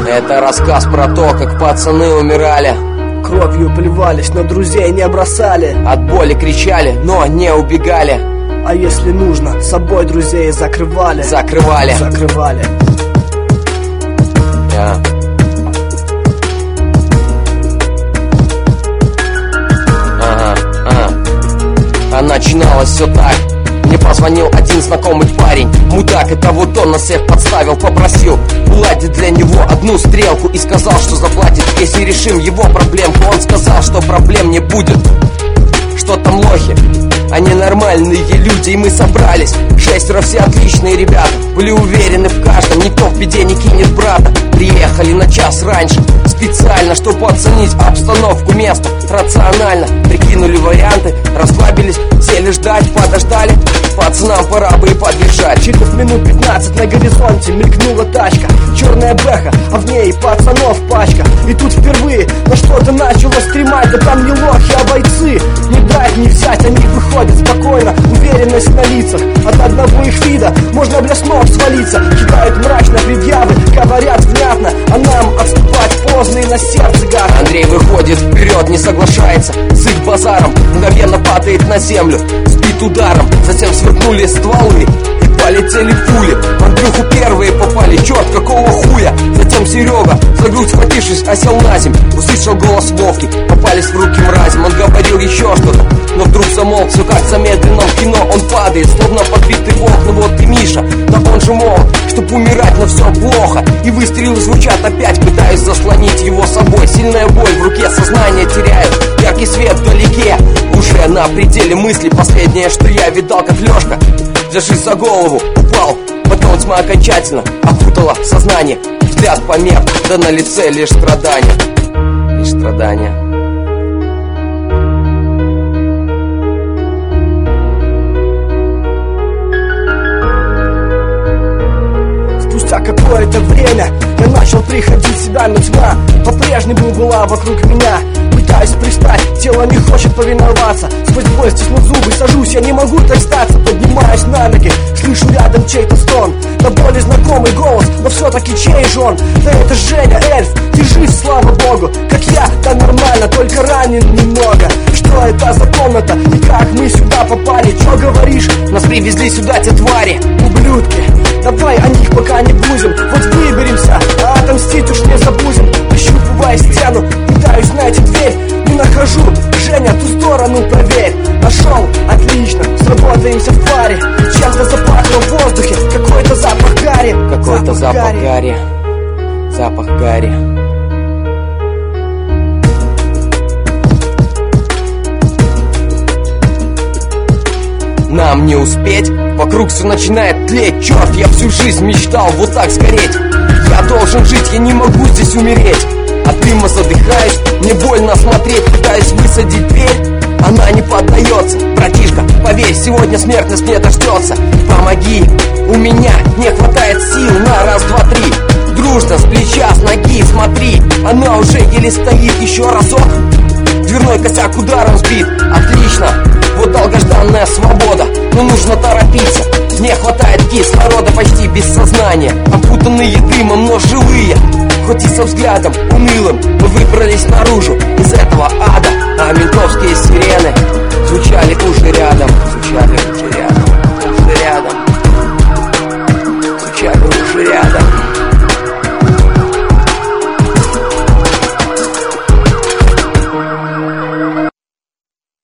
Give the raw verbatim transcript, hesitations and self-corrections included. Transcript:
Это рассказ про то, как пацаны умирали, кровью плевались, но друзей не бросали, от боли кричали, но не убегали, а если нужно, с собой друзей закрывали. Закрывали Закрывали yeah. Ага, ага. А начиналось все так. Мне позвонил один знакомый парень, мудак, это вот он нас всех подставил. Попросил уладить для него одну стрелку и сказал, что заплатит, если решим его проблемку. Он сказал, что проблем не будет, что там лохи, они нормальные люди, и мы собрались. Шестеро, все отличные ребята, были уверены в каждом, никто в беде не кинет брата. Приехали на час раньше, специально, чтобы оценить обстановку места. Рационально прикинули варианты, расслабились, сели ждать, подождали. Пацанам пора бы и подъезжать. Через минут пятнадцать на горизонте мелькнула тачка, черная бэха, а в ней пацанов пачка. И тут впервые на что-то начало стремать. Да там не лохи, а бойцы, не дать не взять. Они выходят спокойно, уверенность на лицах. От одного их вида можно бля с ног свалиться. Кидают мрачно предъявы, говорят внятно, а нам отступать поздно и на сердце гадко. Андрей выходит вперед, не соглашается с их базаром, мгновенно падает на землю, сбит ударом. Затем сверкнули стволы и полетели пули. В Андрюху первые попали, черт, какого хуя. Затем Серега, за грудь схватившись, осел на земь. Услышал голос Вовки, попались в руки мразям. Он говорил еще что-то, но вдруг замолк, все как в замедленном кино. Он падает, словно подбитый волк. Ну вот и Миша, да он же мол, чтоб умирать, но все плохо. И выстрелы звучат опять, пытаюсь заслонить его собой. Сильная боль в руке, сознание теряет, яркий свет вдалеке. Уже на пределе мысли, последнее, что я видал, как Лешка, держись за голову, упал. Потом тьма окончательно окутала сознание. Взгляд померк, да на лице лишь страдания. Лишь страдания. Спустя какое-то время я начал приходить в себя, но тьма по-прежнему была вокруг меня. Пытаюсь пристать, тело не хочет повиноваться. Сквозь боль стиснув зубы, сажусь, я не могу так статься. Поднимаюсь на ноги, слышу рядом чей-то стон. До боли знакомый голос, но все-таки чей же он? Да это Женя, эльф, держись, слава богу. Как я, да нормально, только ранен немного. Что это за комната и как мы сюда попали? Че говоришь? Нас привезли сюда те твари, ублюдки. Давай о них пока не будем, вот выберемся, а отомстить уж не забудем. Ощупывая стену, пытаюсь найти дверь, не нахожу. Женя, ту сторону проверь. Нашел, отлично, сработаемся в паре. Чем-то запахло в воздухе, какой-то запах гари. Какой-то запах, запах гари. гари Запах гари. Нам не успеть, вокруг все начинает тлеть. Черт, я всю жизнь мечтал вот так сгореть. Я должен жить, я не могу здесь умереть. От дыма задыхаюсь, мне больно смотреть. Пытаюсь высадить дверь, она не поддается. Братишка, поверь, сегодня смертность не дождется. Помоги, у меня не хватает сил на раз, два, три. Дружно, с плеча, с ноги, смотри, она уже еле стоит. Еще разок, дверной косяк ударом сбит. Отлично, вот долгожданная свобода, но нужно торопиться. Не хватает кислорода, почти без сознания. Опутанные дымом, но живые. Хоть и со взглядом унылым, мы выбрались наружу из этого ада. А ментовские сирены звучали уже рядом. Звучали уже